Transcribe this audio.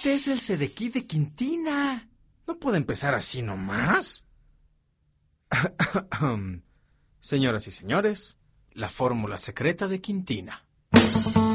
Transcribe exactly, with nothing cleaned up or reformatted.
Este es el Sedequí de Quintina. ¿No puede empezar así nomás? Señoras y señores, la fórmula secreta de Quintina.